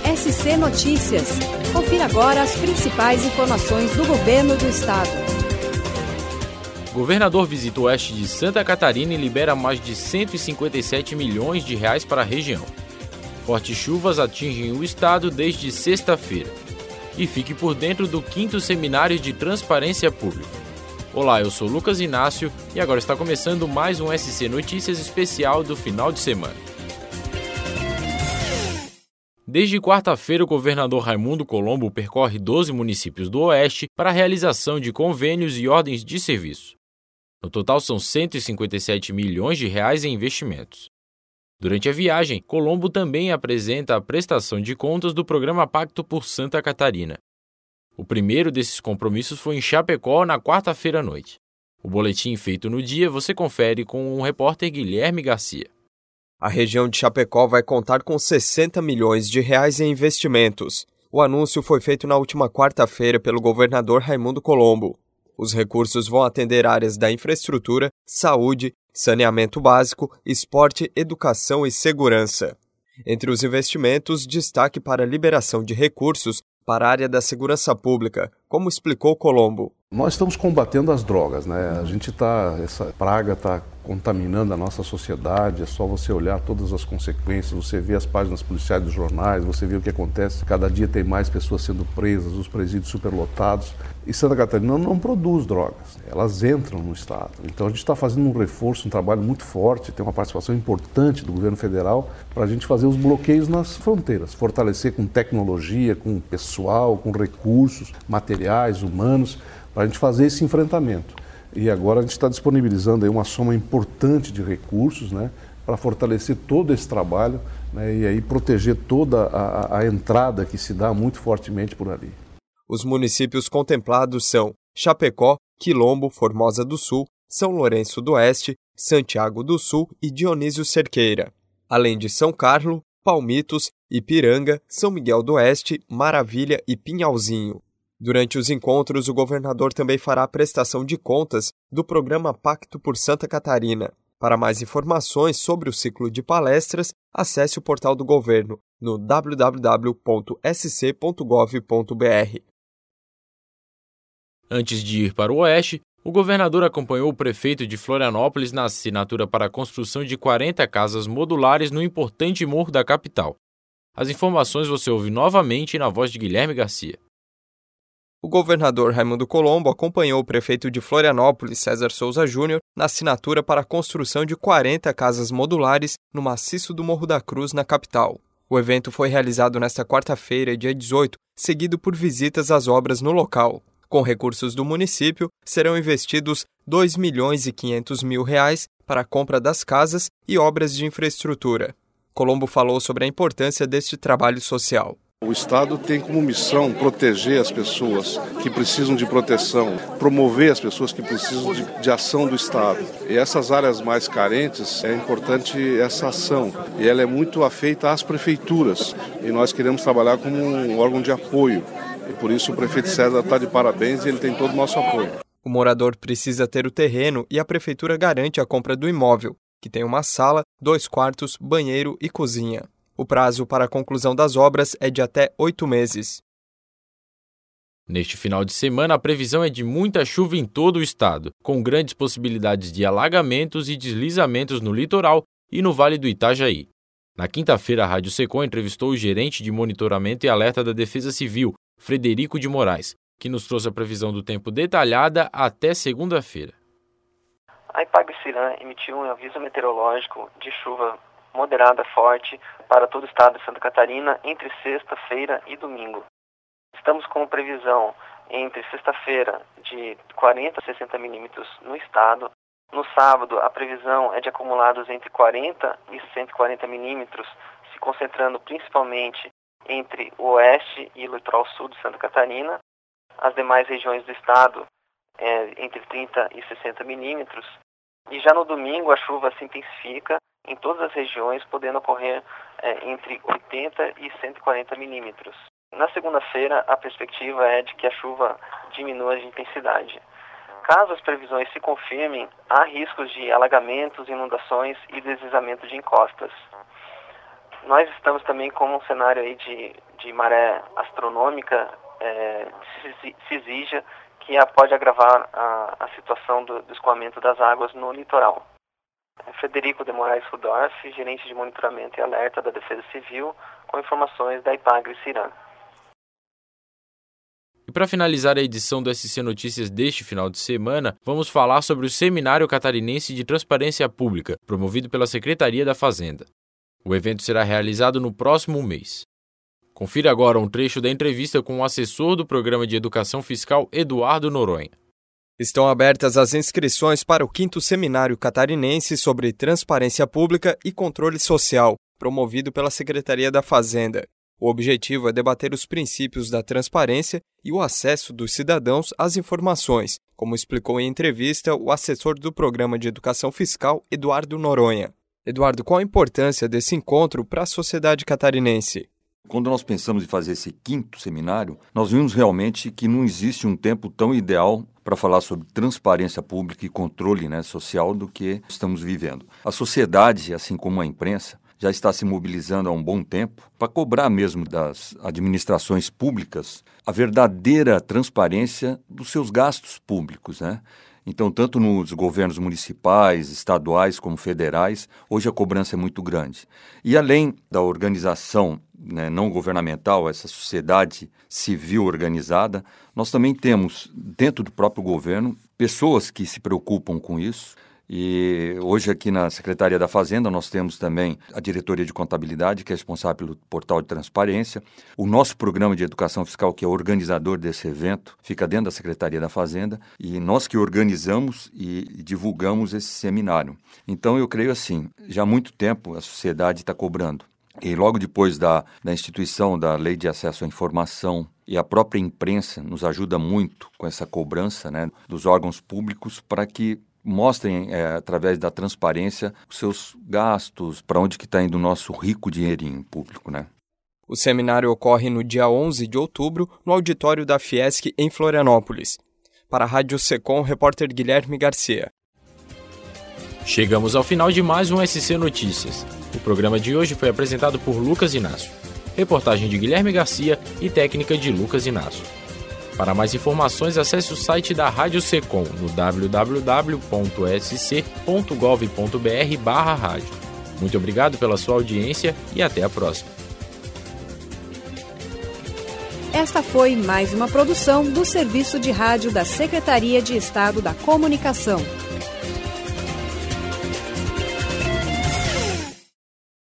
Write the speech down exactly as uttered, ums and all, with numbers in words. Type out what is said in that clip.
S C Notícias. Confira agora as principais informações do governo do estado. O governador visita o oeste de Santa Catarina e libera mais de cento e cinquenta e sete milhões de reais para a região. Fortes chuvas atingem o estado desde sexta-feira. E fique por dentro do quinto Seminário de Transparência Pública. Olá, eu sou Lucas Inácio e agora está começando mais um S C Notícias especial do final de semana. Desde quarta-feira, o governador Raimundo Colombo percorre doze municípios do Oeste para a realização de convênios e ordens de serviço. No total, são cento e cinquenta e sete milhões de reais em investimentos. Durante a viagem, Colombo também apresenta a prestação de contas do programa Pacto por Santa Catarina. O primeiro desses compromissos foi em Chapecó, na quarta-feira à noite. O boletim feito no dia você confere com o repórter Guilherme Garcia. A região de Chapecó vai contar com sessenta milhões de reais em investimentos. O anúncio foi feito na última quarta-feira pelo governador Raimundo Colombo. Os recursos vão atender áreas da infraestrutura, saúde, saneamento básico, esporte, educação e segurança. Entre os investimentos, destaque para a liberação de recursos para a área da segurança pública, como explicou Colombo. Nós estamos combatendo as drogas, né? A gente tá, essa praga está contaminando a nossa sociedade, é só você olhar todas as consequências, você vê as páginas policiais dos jornais, você vê o que acontece, cada dia tem mais pessoas sendo presas, os presídios superlotados. E Santa Catarina não produz drogas, elas entram no estado. Então a gente está fazendo um reforço, um trabalho muito forte, tem uma participação importante do governo federal para a gente fazer os bloqueios nas fronteiras, fortalecer com tecnologia, com pessoal, com recursos, materiais, humanos, para a gente fazer esse enfrentamento. E agora a gente está disponibilizando aí uma soma importante de recursos, né, para fortalecer todo esse trabalho, né, e aí proteger toda a, a entrada que se dá muito fortemente por ali. Os municípios contemplados são Chapecó, Quilombo, Formosa do Sul, São Lourenço do Oeste, Santiago do Sul e Dionísio Cerqueira, além de São Carlos, Palmitos, Ipiranga, São Miguel do Oeste, Maravilha e Pinhalzinho. Durante os encontros, o governador também fará a prestação de contas do programa Pacto por Santa Catarina. Para mais informações sobre o ciclo de palestras, acesse o portal do governo no w w w ponto s c ponto gov ponto b r. Antes de ir para o Oeste, o governador acompanhou o prefeito de Florianópolis na assinatura para a construção de quarenta casas modulares no importante morro da capital. As informações você ouve novamente na voz de Guilherme Garcia. O governador Raimundo Colombo acompanhou o prefeito de Florianópolis, César Souza Júnior, na assinatura para a construção de quarenta casas modulares no maciço do Morro da Cruz, na capital. O evento foi realizado nesta quarta-feira, dia dezoito, seguido por visitas às obras no local. Com recursos do município, serão investidos dois milhões e quinhentos mil reais para a compra das casas e obras de infraestrutura. Colombo falou sobre a importância deste trabalho social. O Estado tem como missão proteger as pessoas que precisam de proteção, promover as pessoas que precisam de, de ação do Estado. E essas áreas mais carentes, é importante essa ação. E ela é muito afeita às prefeituras. E nós queremos trabalhar como um órgão de apoio. E por isso o prefeito César está de parabéns e ele tem todo o nosso apoio. O morador precisa ter o terreno e a prefeitura garante a compra do imóvel, que tem uma sala, dois quartos, banheiro e cozinha. O prazo para a conclusão das obras é de até oito meses. Neste final de semana, a previsão é de muita chuva em todo o estado, com grandes possibilidades de alagamentos e deslizamentos no litoral e no Vale do Itajaí. Na quinta-feira, a Rádio Secom entrevistou o gerente de monitoramento e alerta da Defesa Civil, Frederico de Moraes, que nos trouxe a previsão do tempo detalhada até segunda-feira. A Ipagre-Ciran emitiu um aviso meteorológico de chuva moderada forte para todo o estado de Santa Catarina entre sexta-feira e domingo. Estamos com previsão entre sexta-feira de quarenta a sessenta milímetros no estado. No sábado, a previsão é de acumulados entre quarenta e cento e quarenta milímetros, se concentrando principalmente entre o oeste e o litoral sul de Santa Catarina. As demais regiões do estado, é, entre trinta e sessenta milímetros. E já no domingo, a chuva se intensifica em todas as regiões, podendo ocorrer é, entre oitenta e cento e quarenta milímetros. Na segunda-feira, a perspectiva é de que a chuva diminua de intensidade. Caso as previsões se confirmem, há riscos de alagamentos, inundações e deslizamento de encostas. Nós estamos também com um cenário aí de, de maré astronômica é, se, se exija, que pode agravar a, a situação do, do escoamento das águas no litoral. Frederico de Moraes Rudolph, gerente de monitoramento e alerta da Defesa Civil, com informações da Ipagre-Ciran. E para finalizar a edição do S C Notícias deste final de semana, vamos falar sobre o Seminário Catarinense de Transparência Pública, promovido pela Secretaria da Fazenda. O evento será realizado no próximo mês. Confira agora um trecho da entrevista com o assessor do Programa de Educação Fiscal, Eduardo Noronha. Estão abertas as inscrições para o quinto Seminário Catarinense sobre Transparência Pública e Controle Social, promovido pela Secretaria da Fazenda. O objetivo é debater os princípios da transparência e o acesso dos cidadãos às informações, como explicou em entrevista o assessor do Programa de Educação Fiscal, Eduardo Noronha. Eduardo, qual a importância desse encontro para a sociedade catarinense? Quando nós pensamos em fazer esse quinto seminário, nós vimos realmente que não existe um tempo tão ideal para falar sobre transparência pública e controle, né, social do que estamos vivendo. A sociedade, assim como a imprensa, já está se mobilizando há um bom tempo para cobrar mesmo das administrações públicas a verdadeira transparência dos seus gastos públicos, né? Então, tanto nos governos municipais, estaduais como federais, hoje a cobrança é muito grande. E além da organização, né, não governamental, essa sociedade civil organizada, nós também temos, dentro do próprio governo, pessoas que se preocupam com isso. E hoje aqui na Secretaria da Fazenda nós temos também a Diretoria de Contabilidade, que é responsável pelo portal de transparência. O nosso programa de educação fiscal, que é organizador desse evento, fica dentro da Secretaria da Fazenda, e nós que organizamos e divulgamos esse seminário. Então eu creio assim, já há muito tempo a sociedade está cobrando. E logo depois da, da instituição da Lei de Acesso à Informação, e a própria imprensa nos ajuda muito com essa cobrança, né, dos órgãos públicos para que mostrem, é, através da transparência, os seus gastos, para onde que está indo o nosso rico dinheirinho público, né? O seminário ocorre no dia onze de outubro, no auditório da Fiesc, em Florianópolis. Para a Rádio Secom, repórter Guilherme Garcia. Chegamos ao final de mais um S C Notícias. O programa de hoje foi apresentado por Lucas Inácio. Reportagem de Guilherme Garcia e técnica de Lucas Inácio. Para mais informações, acesse o site da Rádio Secom no w w w ponto s c ponto gov ponto b r barra rádio. Muito obrigado pela sua audiência e até a próxima. Esta foi mais uma produção do Serviço de Rádio da Secretaria de Estado da Comunicação.